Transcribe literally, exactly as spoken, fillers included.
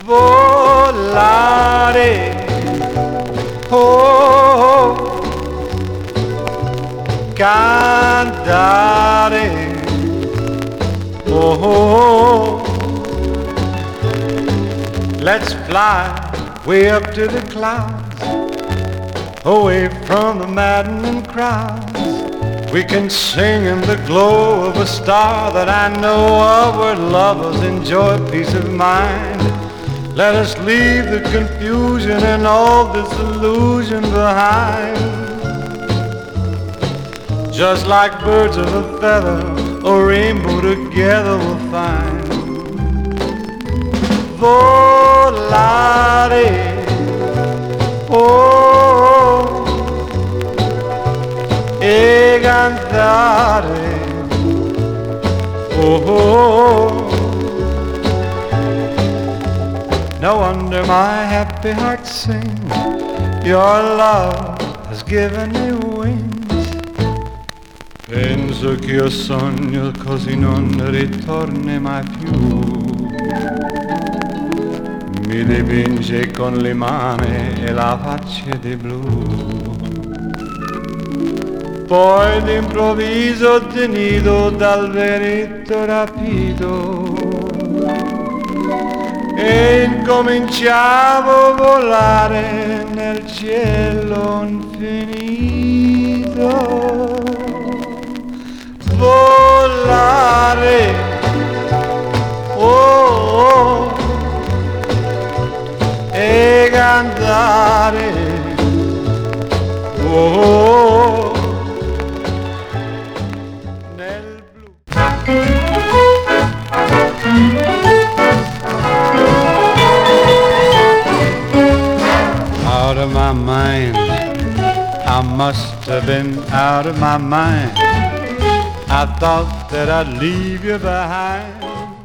Volare, oh, cantare, oh, let's fly way up to the clouds, away from the maddening crowds. We can sing in the glow of a star that I know of, where lovers enjoy peace of mind. Let us leave the confusion and all disillusion behind. Just like birds of a feather, a rainbow together we'll find. Volare, oh, e cantare, oh, oh. No wonder my happy heart sings. Your love has given me wings. Penso che io sogno così non ritorni mai più. Mi dipinge con le mani e la faccia di blu. Poi d'improvviso tenido dal vento rapido e incominciavo a volare nel cielo infinito. Volare, oh, oh, e cantare, oh, oh, nel blu. Out of my mind, I must have been out of my mind. I thought that I'd leave you behind.